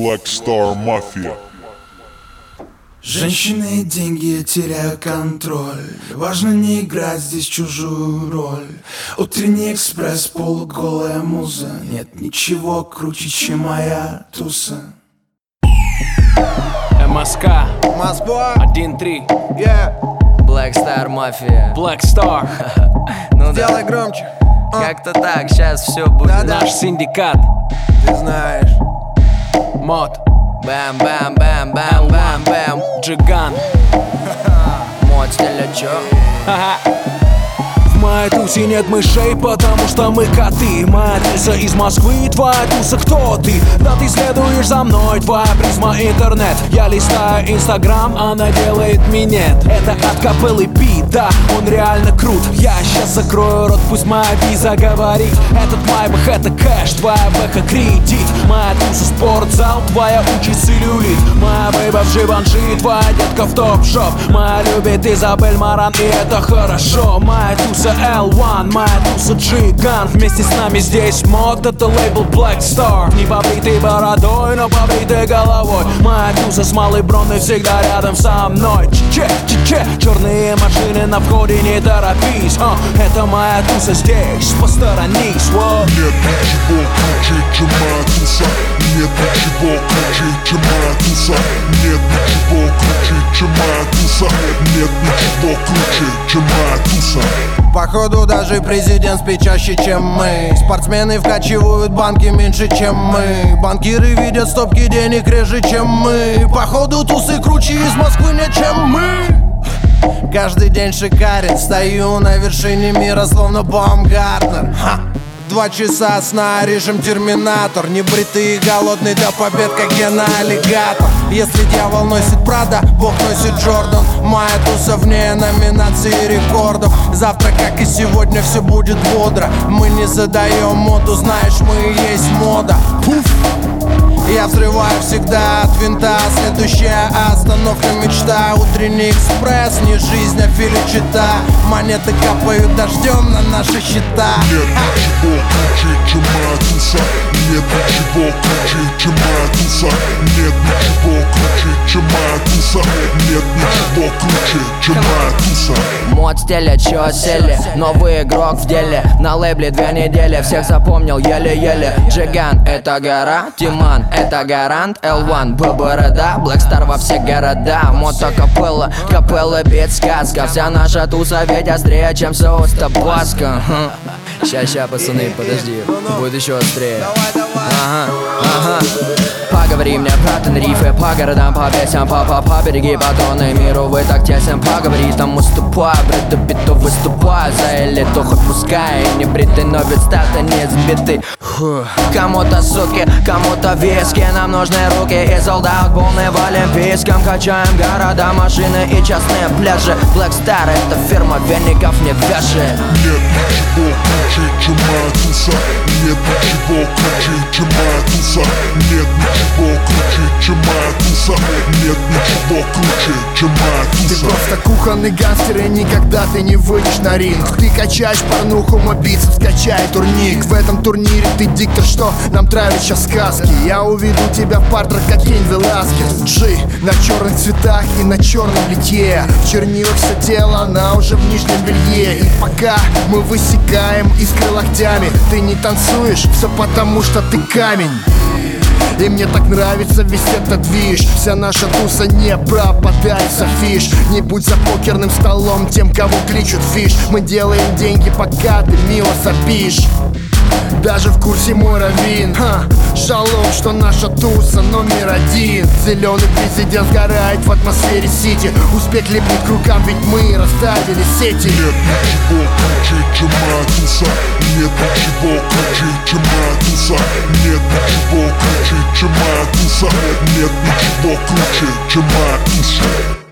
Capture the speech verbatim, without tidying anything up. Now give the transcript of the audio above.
Black Star Mafia. Женщины и деньги, я теряю контроль. Важно не играть здесь чужую роль. Утренний экспресс, полуголая муза. Нет ничего круче, чем моя туса. МСК один три Yeah. Black Star Mafia. Black Star. Ну Сделай да, громче. А, как-то так, сейчас все будет. Да-да. Наш синдикат. Ты знаешь. Мод. Бэм, бэм, бэм, бэм, бэм, бэм. Джиган. Мод стиля чё? В моей тусе нет мышей, потому что мы коты. Моя туса из Москвы, твоя туса кто ты? Да ты следуешь за мной, твоя призма интернет. Я листаю инстаграм, она делает минет. Это от капеллы бит, да, он реально крут. Я сейчас закрою рот, пусть моя виза говорит. Этот майбах это кэш, твоя бэха кредит. Моя туса спортзал, твоя учится люлит. Моя бейба в Живанши, твоя детка в топ-шоп. Моя любит Изабель Маран, и это хорошо. Моя туса эл один, моя туса Джиган. Вместе с нами здесь мод, это лейбл Black Star. Не побритой бородой, но побритой головой. Моя туса с малой броной всегда рядом со мной. Че, че, че, черные машины на входе, не торопись. а, Это моя туса здесь, посторонись. Воу. Нет ничего круче, чем моя туса. Нет ничего круче, чем моя туса. Нет ничего круче, чем моя туса. Нет ничего круче, чем моя туса. Походу даже президент спит чаще, чем мы. Спортсмены вкачивают банки меньше, чем мы. Банкиры видят стопки денег реже, чем мы. Походу тусы круче из Москвы нет, чем мы. Каждый день шикарен, стою на вершине мира, словно Баумгартнер. Ха! Два часа сна, режим терминатор. Небритый и голодный до побед, как гена-аллигатор. Если дьявол носит Прада, Бог носит Джордан. Моя туса вне номинации рекордов. Завтра, как и сегодня, все будет бодро. Мы не задаем моду, знаешь, мы и есть мода. Пуф! Я взрываю всегда от винта. Следующая остановка мечта. Утренний экспресс, не жизнь, а филичита. Монеты капают дождем на наши счета. Нет ничего круче, чем моя туса. Нет ничего круче, чем моя туса. Нет ничего круче, чем моя туса. Нет ничего круче, чем моя туса. Мод стиля чё сели, новый игрок в деле. На лейбле две недели, всех запомнил еле-еле. Джиган это гора, Тиман это гарант, эл один ББРД, Black Star во все города. Мото капелла, капелла бит сказка. Вся наша туса ведь острее, чем соус табаско. Ща, ща, пацаны, подожди, будет еще острее. Ага, ага. Поговори мне про Тенрифе, по городам, по песням, по по по береги батоны. Миру вы так тесен, поговори, там уступай. Брэда Питта выступай, за элиту хоть пускай. Не бритый, но ведь старта не сбитый. Кому-то суки, кому-то виски. Нам нужны руки и солдат полный в олимпийском. Качаем города, машины и частные пляжи. Black Star это фирма веников не вяжет. Нет ничего круче, чем моя туса. Нет ничего круче, чем моя туса. Нет ничего круче, чем моя туса. Нет ничего круче, чем моя Ты туса. просто кухонный гангстер, и никогда ты не выйдешь на ринг. Ты качаешь порнуху, мой бицепс качает турник. В этом турнире ты диктор, что нам травит сейчас сказки. Я уведу тебя в партрак, как Кейн Веласкес. Джи на черных цветах и на черном литье. В чернилах все тело, она уже в нижнем белье. И пока мы высекаем искры локтями, ты не танцуешь, все потому что ты камень. И мне так нравится весь этот движ. Вся наша туса не пропадает с афиш. Не будь за покерным столом тем, кого кличут фиш. Мы делаем деньги, пока ты мило сопишь. Даже в курсе мой раввин. Ха, шалом, что наша туса номер один. Зеленый президент сгорает в атмосфере сити. Успех липнет к рукам, ведь мы расставили сети. Нет ничего круче, чем моя туса. Нет ничего круче, чем моя туса. Нет ничего круче, чем моя туса. Нет ничего круче, чем моя туса.